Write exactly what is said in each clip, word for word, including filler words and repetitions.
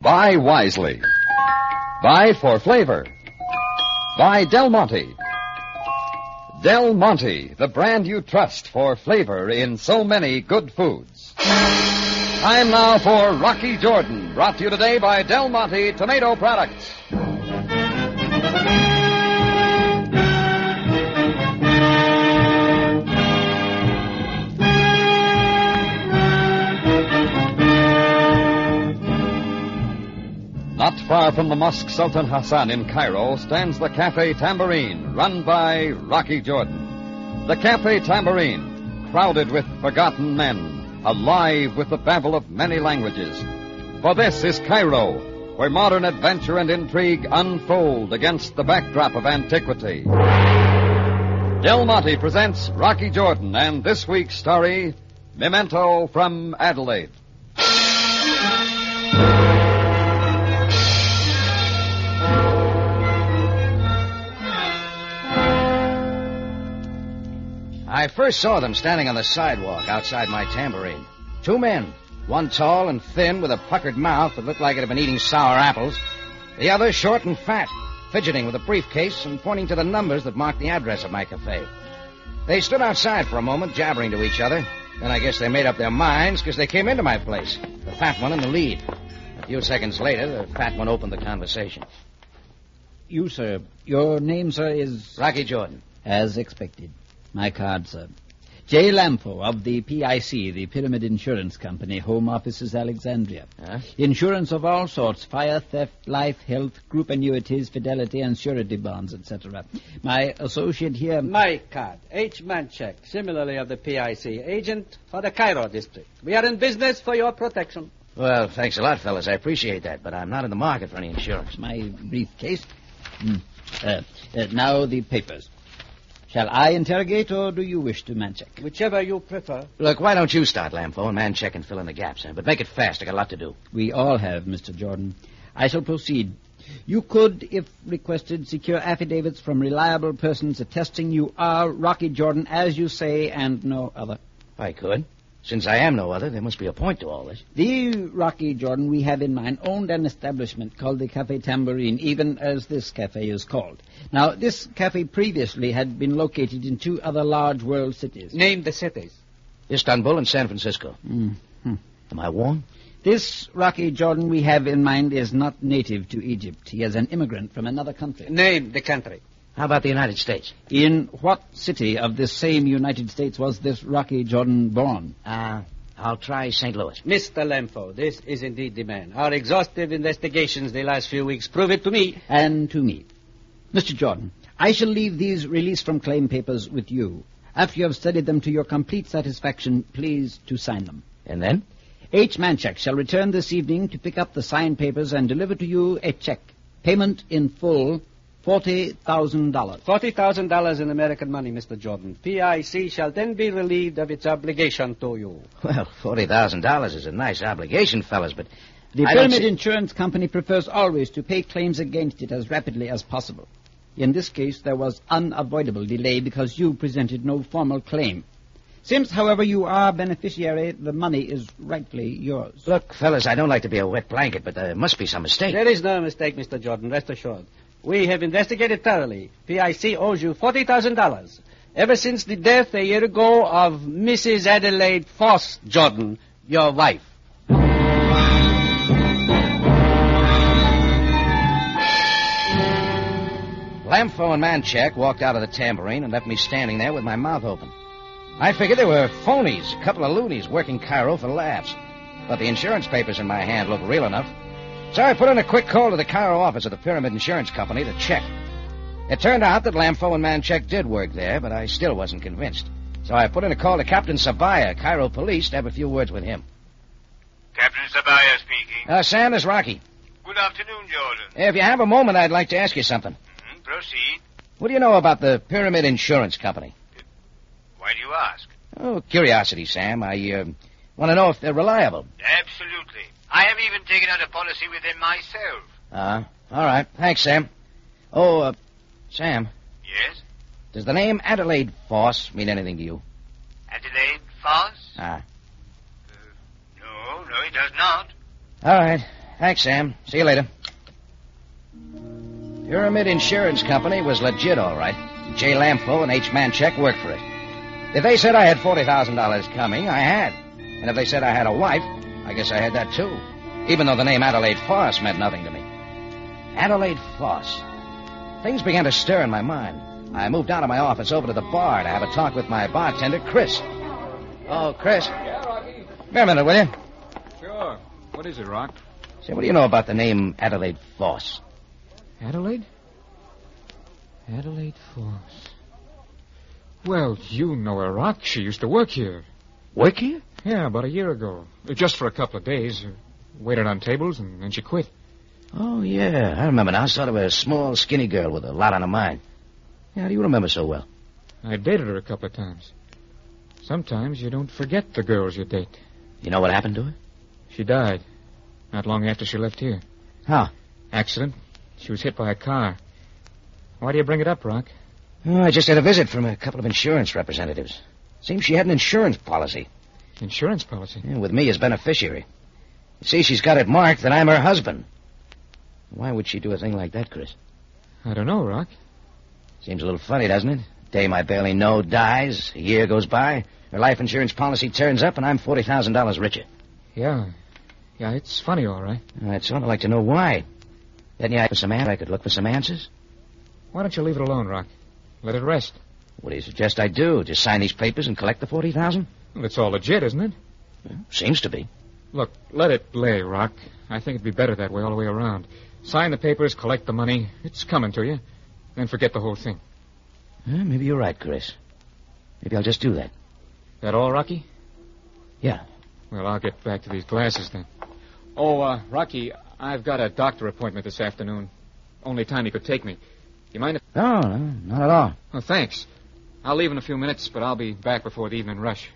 Buy wisely. Buy for flavor. Buy Del Monte. Del Monte, the brand you trust for flavor in so many good foods. Time now for Rocky Jordan, brought to you today by Del Monte Tomato Products. Not far from the Mosque Sultan Hassan in Cairo stands the Cafe Tambourine, run by Rocky Jordan. The Cafe Tambourine, crowded with forgotten men, alive with the babble of many languages. For this is Cairo, where modern adventure and intrigue unfold against the backdrop of antiquity. Del Monte presents Rocky Jordan and this week's story, Memento from Adelaide. I first saw them standing on the sidewalk outside my tambourine. Two men, one tall and thin with a puckered mouth that looked like it had been eating sour apples. The other short and fat, fidgeting with a briefcase and pointing to the numbers that marked the address of my cafe. They stood outside for a moment, jabbering to each other. Then I guess they made up their minds because they came into my place, the fat one in the lead. A few seconds later, the fat one opened the conversation. You, sir. Your name, sir, is... Rocky Jordan. As expected. My card, sir. J. Lampo of the P I C, the Pyramid Insurance Company. Home office is Alexandria. Huh? Insurance of all sorts. Fire, theft, life, health, group annuities, fidelity, and surety bonds, et cetera. My associate here... My card. H. Manchek, similarly of the P I C. Agent for the Cairo district. We are in business for your protection. Well, thanks a lot, fellas. I appreciate that, but I'm not in the market for any insurance. My briefcase. Mm. Uh, uh, now the papers. Shall I interrogate, or do you wish to Manchek? Whichever you prefer. Look, why don't you start, Lampo, and Manchek can fill in the gaps, huh? But make it fast. I got a lot to do. We all have, Mister Jordan. I shall proceed. You could, if requested, secure affidavits from reliable persons attesting you are Rocky Jordan, as you say, and no other. I could. Since I am no other, there must be a point to all this. The Rocky Jordan we have in mind owned an establishment called the Cafe Tambourine, even as this cafe is called. Now, this cafe previously had been located in two other large world cities. Name the cities. Istanbul and San Francisco. Mm-hmm. Am I warned? This Rocky Jordan we have in mind is not native to Egypt. He is an immigrant from another country. Name the country. How about the United States? In what city of this same United States was this Rocky Jordan born? Uh, I'll try Saint Louis. Mister Lampo, this is indeed the man. Our exhaustive investigations the last few weeks prove it to me. And to me. Mister Jordan, I shall leave these release from claim papers with you. After you have studied them to your complete satisfaction, please to sign them. And then? H. Manchek shall return this evening to pick up the signed papers and deliver to you a check. Payment in full, forty thousand dollars. Forty thousand dollars in American money, Mister Jordan. P I C shall then be relieved of its obligation to you. Well, forty thousand dollars is a nice obligation, fellas, but... The I Pyramid see... Insurance Company prefers always to pay claims against it as rapidly as possible. In this case, there was unavoidable delay because you presented no formal claim. Since, however, you are beneficiary, the money is rightfully yours. Look, fellas, I don't like to be a wet blanket, but there must be some mistake. There is no mistake, Mister Jordan, rest assured. We have investigated thoroughly. P I C owes you forty thousand dollars. Ever since the death a year ago of Missus Adelaide Foss Jordan, your wife. Lampo and Manchek walked out of the tambourine and left me standing there with my mouth open. I figured they were phonies, a couple of loonies working Cairo for laughs. But the insurance papers in my hand looked real enough. So I put in a quick call to the Cairo office of the Pyramid Insurance Company to check. It turned out that Lampo and Manchek did work there, but I still wasn't convinced. So I put in a call to Captain Sabaya, Cairo Police, to have a few words with him. Captain Sabaya speaking. Uh, Sam, this is Rocky. Good afternoon, Jordan. If you have a moment, I'd like to ask you something. Mm-hmm. Proceed. What do you know about the Pyramid Insurance Company? Why do you ask? Oh, curiosity, Sam. I uh, want to know if they're reliable. Absolutely. I have even taken out a policy with them myself. Uh, all right. Thanks, Sam. Oh, uh, Sam. Yes? Does the name Adelaide Foss mean anything to you? Adelaide Foss? Ah. Uh, no, no, it does not. All right. Thanks, Sam. See you later. Pyramid Insurance Company was legit, all right. J. Lampo and H. Manchek worked for it. If they said I had forty thousand dollars coming, I had. And if they said I had a wife, I guess I had that too. Even though the name Adelaide Foss meant nothing to me. Adelaide Foss. Things began to stir in my mind. I moved out of my office over to the bar to have a talk with my bartender, Chris. Oh, Chris. Yeah, Rocky? Come here a minute, will you? Sure. What is it, Rock? Say, what do you know about the name Adelaide Foss? Adelaide? Adelaide Foss. Well, you know her, Rock. She used to work here. Work here? Yeah, about a year ago. Just for a couple of days. Waited on tables, and then she quit. Oh, yeah. I remember now. Sort of a small, skinny girl with a lot on her mind. Yeah, how do you remember so well? I dated her a couple of times. Sometimes you don't forget the girls you date. You know what happened to her? She died. Not long after she left here. How? Accident. She was hit by a car. Why do you bring it up, Rock? Oh, I just had a visit from a couple of insurance representatives. Seems she had an insurance policy. Insurance policy? Yeah, with me as beneficiary. You see, she's got it marked that I'm her husband. Why would she do a thing like that, Chris? I don't know, Rock. Seems a little funny, doesn't it? Dame I barely know dies. A year goes by. Her life insurance policy turns up, and I'm forty thousand dollars richer. Yeah. Yeah, it's funny, all right. I'd sort of like to know why. Hadn't you for some answers? I could look for some answers? Why don't you leave it alone, Rock? Let it rest. What do you suggest I do? Just sign these papers and collect the forty thousand dollars? Well, it's all legit, isn't it? Well, seems to be. Look, let it lay, Rock. I think it'd be better that way all the way around. Sign the papers, collect the money. It's coming to you. Then forget the whole thing. Eh, maybe you're right, Chris. Maybe I'll just do that. That all, Rocky? Yeah. Well, I'll get back to these glasses then. Oh, uh, Rocky, I've got a doctor appointment this afternoon. Only time he could take me. You mind if... No, no, not at all. Oh, thanks. I'll leave in a few minutes, but I'll be back before the evening rush.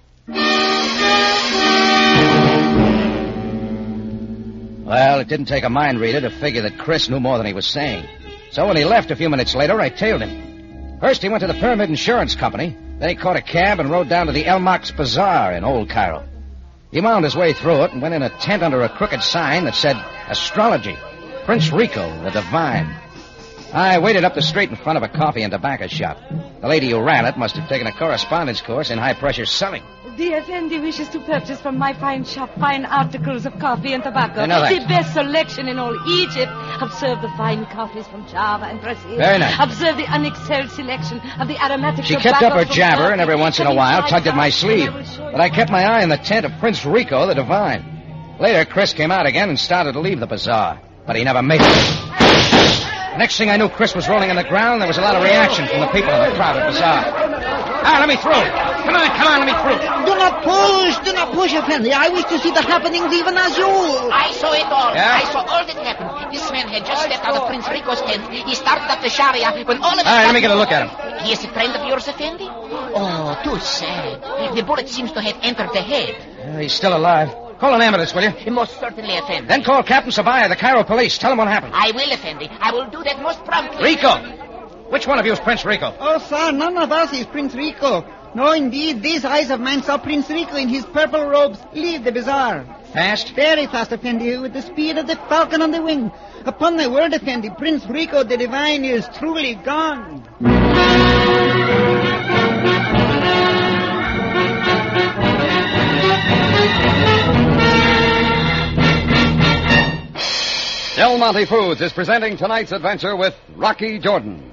Well, it didn't take a mind reader to figure that Chris knew more than he was saying. So when he left a few minutes later, I tailed him. First, he went to the Pyramid Insurance Company. Then he caught a cab and rode down to the El Mox Bazaar in Old Cairo. He wound his way through it and went in a tent under a crooked sign that said, Astrology, Prince Rico, the Divine. I waited up the street in front of a coffee and tobacco shop. The lady who ran it must have taken a correspondence course in high-pressure selling. The Effendi wishes to purchase from my fine shop fine articles of coffee and tobacco. I know that. The best selection in all Egypt. Observe the fine coffees from Java and Brazil. Very nice. Observe the unexcelled selection of the aromatic She kept up her tobaccos from jabber Turkey. and every once in a while tugged at my sleeve. But I kept my eye on the tent of Prince Rico, the Divine. Later, Chris came out again and started to leave the bazaar. But he never made it. Next thing I knew, Chris was rolling on the ground. There was a lot of reaction from the people in the crowded bazaar. Ah, let me through. Come on, come on, let me through. Do not push, do not push, Effendi. I wish to see the happenings even as you. I saw it all. Yeah? I saw all that happened. This man had just stepped out of Prince Rico's tent. He started up the Sharia when all of a All right, let me sudden- get a look at him. He is a friend of yours, Effendi? Oh, too sad. The bullet seems to have entered the head. Uh, he's still alive. Call an ambulance, will you? Most certainly, Effendi. Then call Captain Sabaya, the Cairo police. Tell him what happened. I will, Effendi. I will do that most promptly. Rico! Which one of you is Prince Rico? Oh, sir, none of us is Prince Rico. No, indeed, these eyes of mine saw Prince Rico in his purple robes leave the bazaar. Fast? Very fast, Effendi, with the speed of the falcon on the wing. Upon my word, Effendi, Prince Rico the Divine is truly gone. Del Monte Foods is presenting tonight's adventure with Rocky Jordan.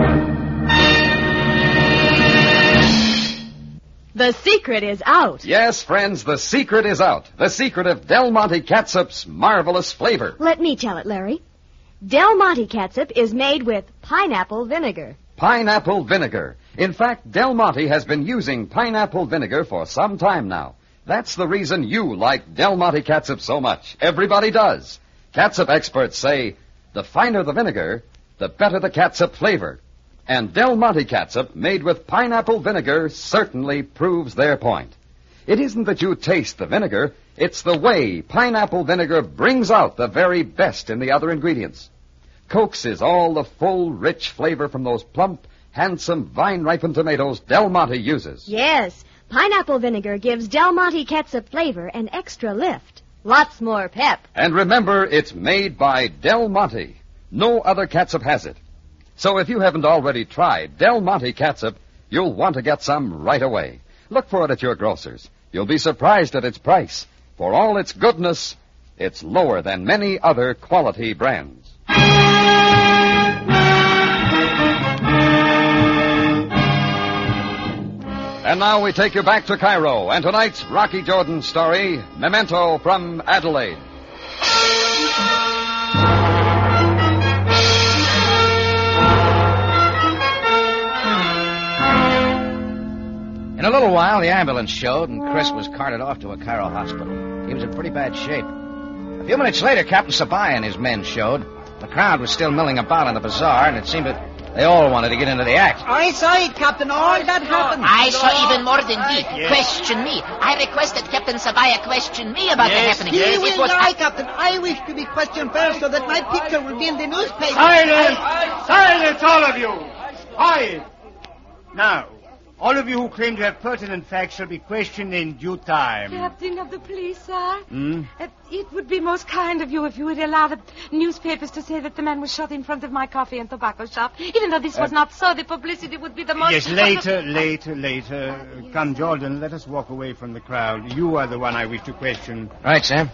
The secret is out. Yes, friends, the secret is out. The secret of Del Monte Catsup marvelous flavor. Let me tell it, Larry. Del Monte catsup is made with pineapple vinegar. Pineapple vinegar. In fact, Del Monte has been using pineapple vinegar for some time now. That's the reason you like Del Monte Catsup so much. Everybody does. Catsup experts say, the finer the vinegar, the better the catsup flavor. And Del Monte Catsup, made with pineapple vinegar, certainly proves their point. It isn't that you taste the vinegar, it's the way pineapple vinegar brings out the very best in the other ingredients. Coaxes all the full, rich flavor from those plump, handsome, vine-ripened tomatoes Del Monte uses. Yes, pineapple vinegar gives Del Monte catsup flavor an extra lift. Lots more pep. And remember, it's made by Del Monte. No other catsup has it. So if you haven't already tried Del Monte catsup, you'll want to get some right away. Look for it at your grocer's. You'll be surprised at its price. For all its goodness, it's lower than many other quality brands. And now we take you back to Cairo and tonight's Rocky Jordan story, Memento from Adelaide. In a little while, the ambulance showed, and Chris was carted off to a Cairo hospital. He was in pretty bad shape. A few minutes later, Captain Sabaya and his men showed. The crowd was still milling about in the bazaar, and it seemed that they all wanted to get into the act. I saw it, Captain. All that happened. I saw even more than thee. Yes. Question me. I requested Captain Sabaya question me about yes, the happening. He Yes, will it was lie, Captain. I wish to be questioned first so that my picture will be in the newspaper. Silence! Silence, all of you! Quiet! Now, all of you who claim to have pertinent facts shall be questioned in due time. Captain of the police, sir. Hmm? Uh, it would be most kind of you if you would allow the newspapers to say that the man was shot in front of my coffee and tobacco shop. Even though this was Uh, not so, the publicity would be the most... Yes, later, later, later. Come, Jordan, let us walk away from the crowd. You are the one I wish to question. Right, Sam.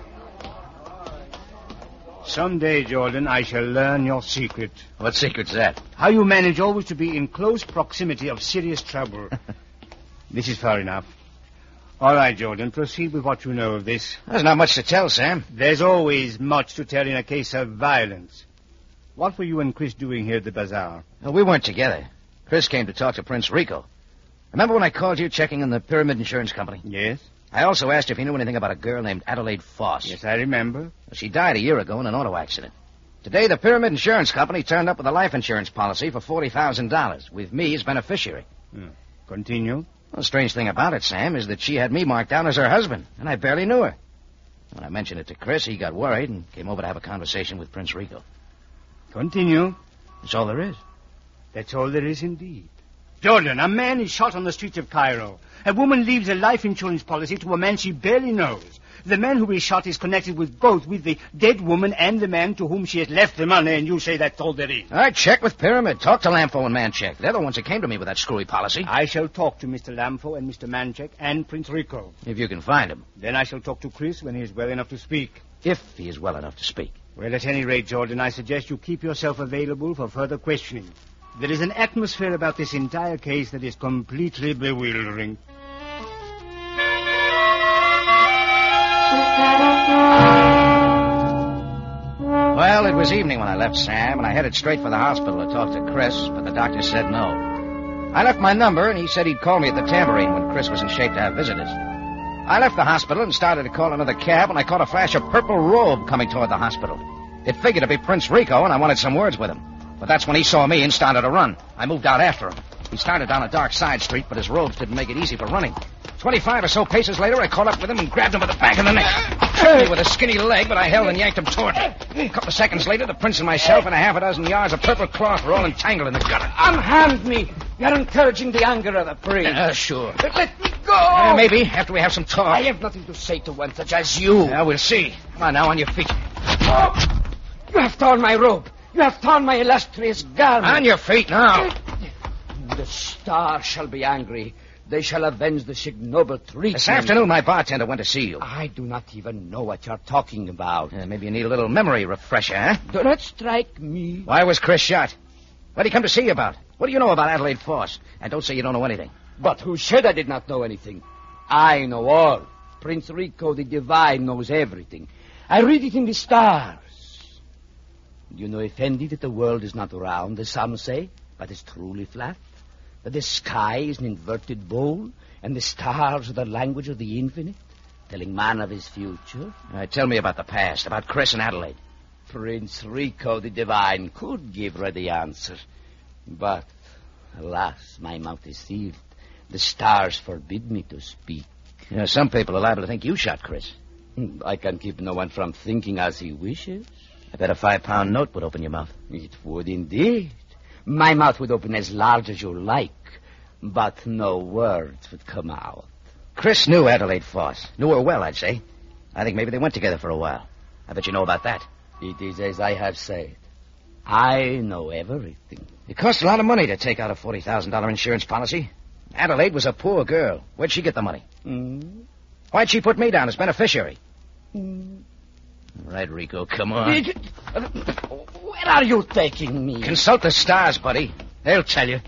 Someday, Jordan, I shall learn your secret. What secret's that? How you manage always to be in close proximity of serious trouble. This is far enough. All right, Jordan, proceed with what you know of this. There's not much to tell, Sam. There's always much to tell in a case of violence. What were you and Chris doing here at the bazaar? Well, we weren't together. Chris came to talk to Prince Rico. Remember when I called you checking on the Pyramid Insurance Company? Yes. I also asked if he knew anything about a girl named Adelaide Foss. Yes, I remember. Well, she died a year ago in an auto accident. Today, the Pyramid Insurance Company turned up with a life insurance policy for forty thousand dollars, with me as beneficiary. Hmm. Continue. Well, the strange thing about it, Sam, is that she had me marked down as her husband, and I barely knew her. When I mentioned it to Chris, he got worried and came over to have a conversation with Prince Rico. Continue. That's all there is. That's all there is indeed. Jordan, a man is shot on the streets of Cairo. A woman leaves a life insurance policy to a man she barely knows. The man who is shot is connected with both, with the dead woman and the man to whom she has left the money, and you say that's all there is. All right, check with Pyramid. Talk to Lampo and Manchek. They're the ones that came to me with that screwy policy. I shall talk to Mister Lampo and Mister Manchek and Prince Rico. If you can find him. Then I shall talk to Chris when he is well enough to speak. If he is well enough to speak. Well, at any rate, Jordan, I suggest you keep yourself available for further questioning. There is an atmosphere about this entire case that is completely bewildering. Well, it was evening when I left Sam, and I headed straight for the hospital to talk to Chris, but the doctor said no. I left my number, and he said he'd call me at the Tambourine when Chris was in shape to have visitors. I left the hospital and started to call another cab, and I caught a flash of purple robe coming toward the hospital. It figured to be Prince Rico, and I wanted some words with him. But that's when he saw me and started to run. I moved out after him. He started down a dark side street, but his robes didn't make it easy for running. Twenty-five or so paces later, I caught up with him and grabbed him by the back of the neck. Tripped me with a skinny leg, but I held and yanked him toward me. A couple of seconds later, the prince and myself and a half a dozen yards of purple cloth were all entangled in the gutter. Unhand me. You're encouraging the anger of the prince. Uh, sure. But let me go. Uh, maybe, after we have some talk. I have nothing to say to one such as you. Yeah, we'll see. Come on now, on your feet. Oh, you have torn my robe. You have torn my illustrious garment. On your feet now. The stars shall be angry. They shall avenge the ignoble treatment. This afternoon, my bartender went to see you. I do not even know what you're talking about. Uh, maybe you need a little memory refresher, huh? Do not strike me. Why was Chris shot? What did he come to see you about? What do you know about Adelaide Foss? And don't say you don't know anything. But who said I did not know anything? I know all. Prince Rico the Divine knows everything. I read it in the stars. You know, Effendi, that the world is not round, as some say, but is truly flat. That the sky is an inverted bowl, and the stars are the language of the infinite, telling man of his future. All right, tell me about the past, about Chris and Adelaide. Prince Rico the Divine could give ready answer. But, alas, my mouth is sealed. The stars forbid me to speak. You know, some people are liable to think you shot Chris. I can keep no one from thinking as he wishes. I bet a five-pound note would open your mouth. It would indeed. My mouth would open as large as you like, but no words would come out. Chris knew Adelaide Foss. Knew her well, I'd say. I think maybe they went together for a while. I bet you know about that. It is as I have said. I know everything. It cost a lot of money to take out a forty thousand dollars insurance policy. Adelaide was a poor girl. Where'd she get the money? Mm. Why'd she put me down as beneficiary? Mm. All right, Rico, come on. Where are you taking me? Consult the stars, buddy. They'll tell you.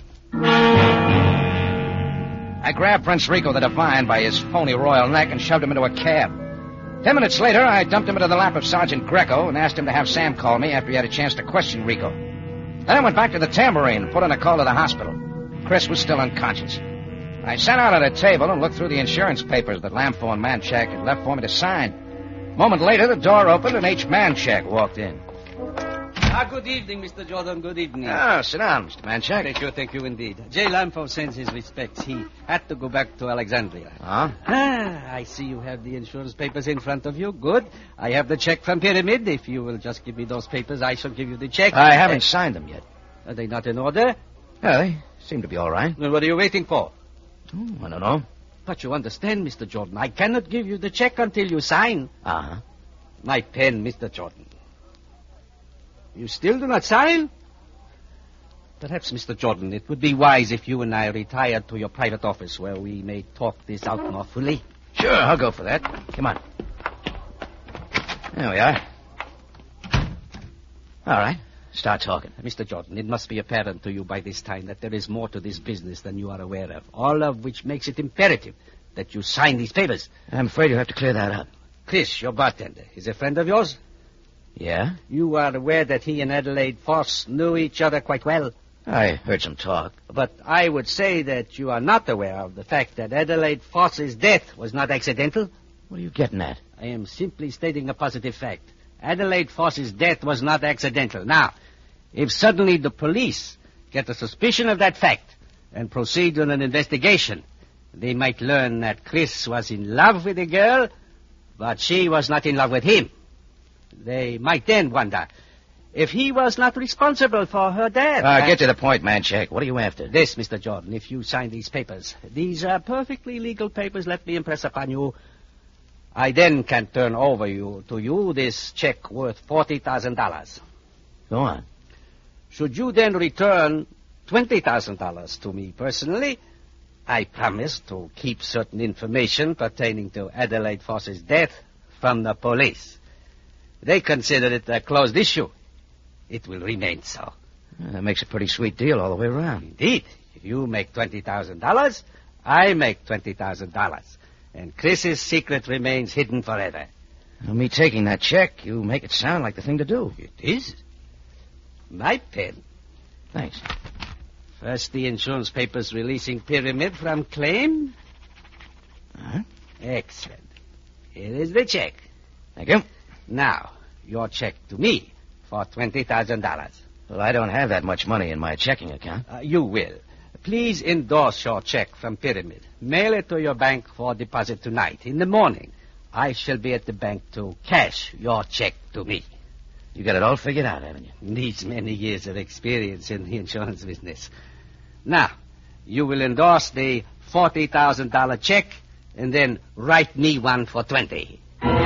I grabbed Prince Rico the Divine by his phony royal neck and shoved him into a cab. Ten minutes later, I dumped him into the lap of Sergeant Greco and asked him to have Sam call me after he had a chance to question Rico. Then I went back to the Tambourine and put in a call to the hospital. Chris was still unconscious. I sat out at a table and looked through the insurance papers that Lampo and Manchak had left for me to sign. A moment later, the door opened and H. Manchak walked in. Ah, good evening, Mister Jordan. Good evening. Ah, sit down, Mister Manchak. Thank you, thank you indeed. J. Lampo sends his respects. He had to go back to Alexandria. Huh? Ah, I see you have the insurance papers in front of you. Good. I have the check from Pyramid. If you will just give me those papers, I shall give you the check. I haven't uh, signed them yet. Are they not in order? Yeah, they seem to be all right. Then what are you waiting for? Oh, I don't know. But you understand, Mister Jordan, I cannot give you the check until you sign. Uh-huh. My pen, Mister Jordan. You still do not sign? Perhaps, Mister Jordan, it would be wise if you and I retired to your private office where we may talk this out more fully. Sure, I'll go for that. Come on. There we are. All right. Start talking. Mister Jordan, it must be apparent to you by this time that there is more to this business than you are aware of, all of which makes it imperative that you sign these papers. I'm afraid you'll have to clear that up. Chris, your bartender, is a friend of yours? Yeah? You are aware that he and Adelaide Foss knew each other quite well? I heard some talk. But I would say that you are not aware of the fact that Adelaide Foss's death was not accidental. What are you getting at? I am simply stating a positive fact. Adelaide Foss's death was not accidental. Now, if suddenly the police get a suspicion of that fact and proceed on an investigation, they might learn that Chris was in love with the girl, but she was not in love with him. They might then wonder if he was not responsible for her death. Uh, get to the point, Manchak. What are you after? This, Mister Jordan, if you sign these papers. These are perfectly legal papers, let me impress upon you. I then can turn over you to you this check worth forty thousand dollars. Go on. Should you then return twenty thousand dollars to me personally, I promise to keep certain information pertaining to Adelaide Foss's death from the police. They consider it a closed issue. It will remain so. Well, that makes a pretty sweet deal all the way around. Indeed. If you make twenty thousand dollars, I make twenty thousand dollars. And Chris's secret remains hidden forever. Well, me taking that check, you make it sound like the thing to do. It is. My pen. Thanks. First, the insurance papers releasing Pyramid from claim. Uh-huh. Excellent. Here is the check. Thank you. Now, your check to me for twenty thousand dollars. Well, I don't have that much money in my checking account. Uh, you will. Please endorse your check from Pyramid. Mail it to your bank for deposit tonight. In the morning, I shall be at the bank to cash your check to me. You got it all figured out, haven't you? Needs many years of experience in the insurance business. Now, you will endorse the forty thousand dollars check and then write me one for twenty.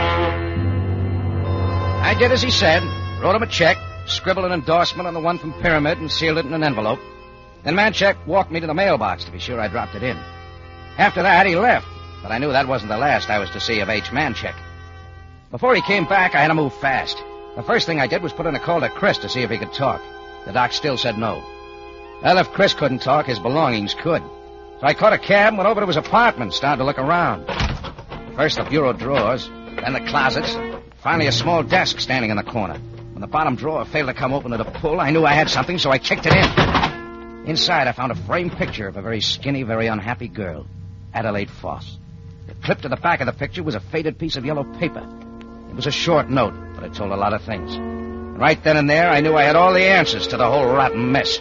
I did as he said, wrote him a check, scribbled an endorsement on the one from Pyramid, and sealed it in an envelope. Then Manchak walked me to the mailbox to be sure I dropped it in. After that, he left, but I knew that wasn't the last I was to see of H. Manchak. Before he came back, I had to move fast. The first thing I did was put in a call to Chris to see if he could talk. The doc still said no. Well, if Chris couldn't talk, his belongings could. So I caught a cab and went over to his apartment, started to look around. First the bureau drawers, then the closets, finally a small desk standing in the corner. When the bottom drawer failed to come open at a pull, I knew I had something, so I kicked it in. Inside, I found a framed picture of a very skinny, very unhappy girl, Adelaide Foss. The clip to the back of the picture was a faded piece of yellow paper. It was a short note, but it told a lot of things. And right then and there, I knew I had all the answers to the whole rotten mess.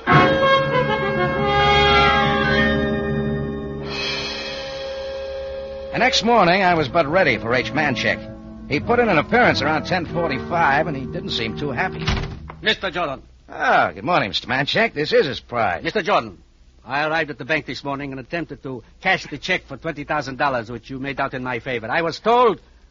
The next morning, I was but ready for H. Manchak. He put in an appearance around ten forty-five, and he didn't seem too happy. Mister Jordan. Ah, good morning, Mister Manchak. This is his pride. Mister Jordan, I arrived at the bank this morning and attempted to cash the check for twenty thousand dollars, which you made out in my favor. I was told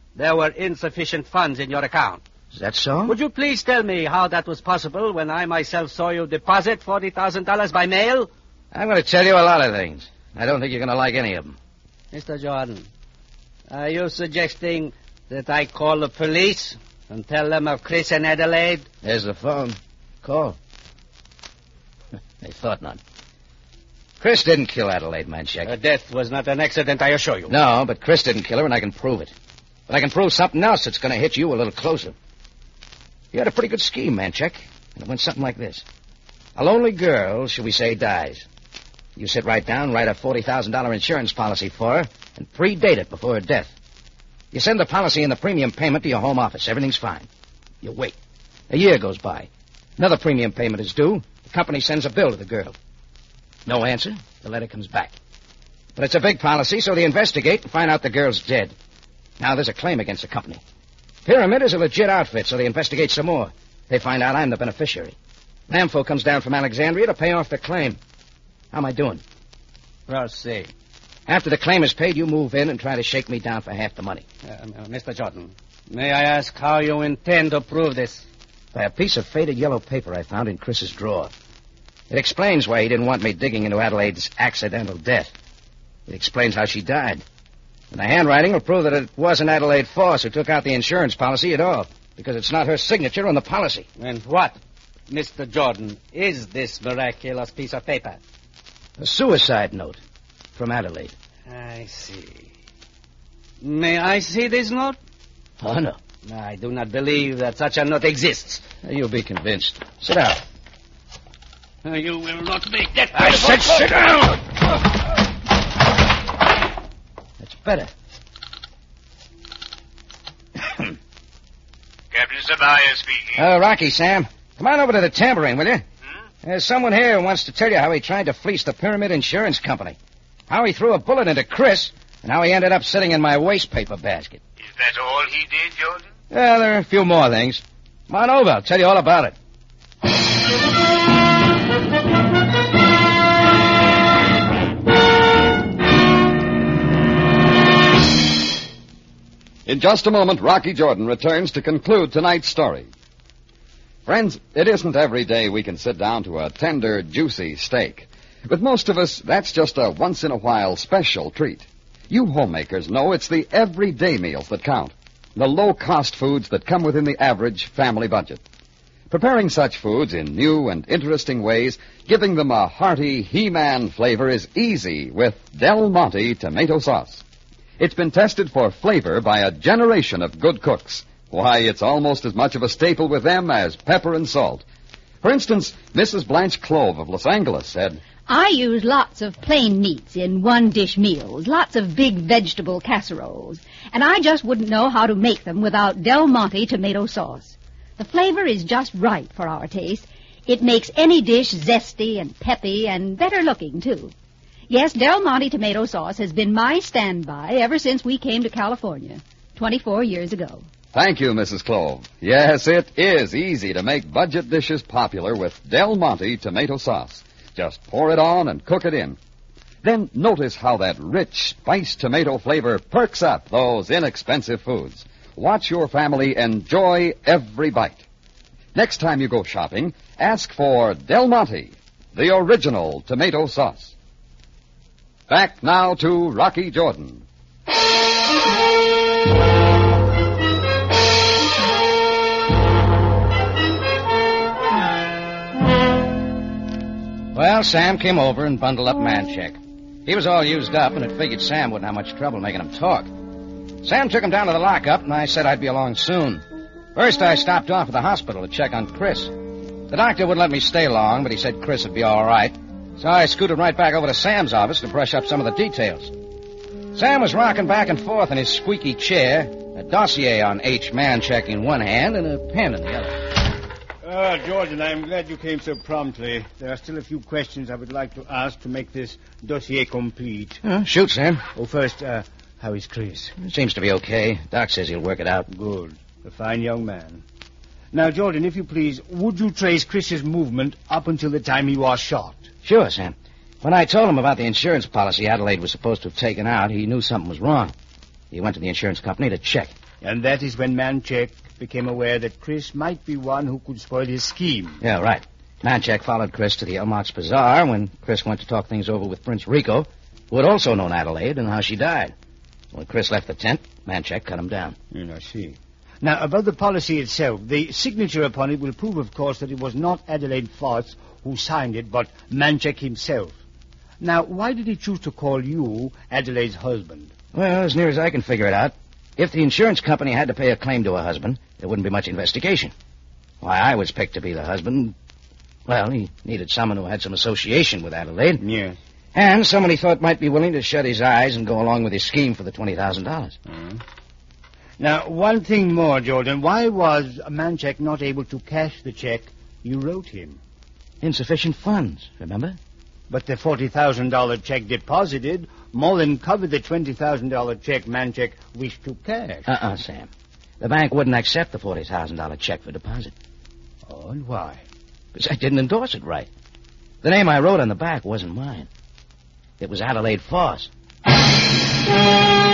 there were insufficient funds in your account. Is that so? Would you please tell me how that was possible when I myself saw you deposit forty thousand dollars by mail? I'm going to tell you a lot of things. I don't think you're going to like any of them. Mister Jordan, are you suggesting that I call the police and tell them of Chris and Adelaide? There's the phone. Call. They thought not. Chris didn't kill Adelaide Manchek. Her death was not an accident, I assure you. No, but Chris didn't kill her, and I can prove it. But I can prove something else that's going to hit you a little closer. You had a pretty good scheme, Manchek, and it went something like this. A lonely girl, shall we say, dies. You sit right down, write a forty thousand dollars insurance policy for her, and predate it before her death. You send the policy and the premium payment to your home office. Everything's fine. You wait. A year goes by. Another premium payment is due. The company sends a bill to the girl. No answer. The letter comes back. But it's a big policy, so they investigate and find out the girl's dead. Now there's a claim against the company. Pyramid is a legit outfit, so they investigate some more. They find out I'm the beneficiary. Namfo comes down from Alexandria to pay off the claim. How am I doing? Proceed. After the claim is paid, you move in and try to shake me down for half the money. Uh, uh, Mister Jordan, may I ask how you intend to prove this? By a piece of faded yellow paper I found in Chris's drawer. It explains why he didn't want me digging into Adelaide's accidental death. It explains how she died. And the handwriting will prove that it wasn't Adelaide Foss who took out the insurance policy at all, because it's not her signature on the policy. And what, Mister Jordan, is this miraculous piece of paper? A suicide note from Adelaide. I see. May I see this note? Oh, no. I do not believe that such a note exists. You'll be convinced. Sit down. Uh, you will not make that... I said sit down! That's better. Captain Sabaya speaking. Uh, Rocky, Sam. Come on over to the Tambourine, will you? Hmm? There's someone here who wants to tell you how he tried to fleece the Pyramid Insurance Company. How he threw a bullet into Chris, and how he ended up sitting in my waste paper basket. Is that all he did, Jordan? Yeah, there are a few more things. Come on over. I'll tell you all about it. In just a moment, Rocky Jordan returns to conclude tonight's story. Friends, it isn't every day we can sit down to a tender, juicy steak. With most of us, that's just a once-in-a-while special treat. You homemakers know it's the everyday meals that count, the low-cost foods that come within the average family budget. Preparing such foods in new and interesting ways, giving them a hearty He-Man flavor is easy with Del Monte tomato sauce. It's been tested for flavor by a generation of good cooks. Why, it's almost as much of a staple with them as pepper and salt. For instance, Missus Blanche Clove of Los Angeles said, I use lots of plain meats in one-dish meals, lots of big vegetable casseroles, and I just wouldn't know how to make them without Del Monte tomato sauce. The flavor is just right for our taste. It makes any dish zesty and peppy and better looking, too. Yes, Del Monte tomato sauce has been my standby ever since we came to California, twenty-four years ago. Thank you, Missus Clove. Yes, it is easy to make budget dishes popular with Del Monte tomato sauce. Just pour it on and cook it in. Then notice how that rich, spiced tomato flavor perks up those inexpensive foods. Watch your family enjoy every bite. Next time you go shopping, ask for Del Monte, the original tomato sauce. Back now to Rocky Jordan. Well, Sam came over and bundled up Manchek. He was all used up, and it figured Sam wouldn't have much trouble making him talk. Sam took him down to the lockup, and I said I'd be along soon. First, I stopped off at the hospital to check on Chris. The doctor wouldn't let me stay long, but he said Chris would be all right. So I scooted right back over to Sam's office to brush up some of the details. Sam was rocking back and forth in his squeaky chair, a dossier on H. Manchek in one hand and a pen in the other. Ah, Jordan, I'm glad you came so promptly. There are still a few questions I would like to ask to make this dossier complete. Uh, shoot, Sam. Oh, first, uh, how is Chris? Seems to be okay. Doc says he'll work it out. Good. A fine young man. Now, Jordan, if you please, would you trace Chris's movement up until the time he was shot? Sure, Sam. When I told him about the insurance policy Adelaide was supposed to have taken out, he knew something was wrong. He went to the insurance company to check. And that is when Manchek became aware that Chris might be one who could spoil his scheme. Yeah, right. Manchek followed Chris to the Elmox Bazaar when Chris went to talk things over with Prince Rico, who had also known Adelaide and how she died. When Chris left the tent, Manchek cut him down. Mm, I see. Now, about the policy itself, the signature upon it will prove, of course, that it was not Adelaide Foss who signed it, but Manchek himself. Now, why did he choose to call you Adelaide's husband? Well, as near as I can figure it out, if the insurance company had to pay a claim to a husband, there wouldn't be much investigation. Why I was picked to be the husband, well, he needed someone who had some association with Adelaide. Yes. And someone he thought might be willing to shut his eyes and go along with his scheme for the twenty thousand dollars. Mm. Now, one thing more, Jordan. Why was Manchek not able to cash the check you wrote him? Insufficient funds, remember? But the forty thousand dollars check deposited more than covered the twenty thousand dollars check Manchek wished to cash. Uh-uh, Sam. The bank wouldn't accept the forty thousand dollars check for deposit. Oh, and why? Because I didn't endorse it right. The name I wrote on the back wasn't mine. It was Adelaide Foss.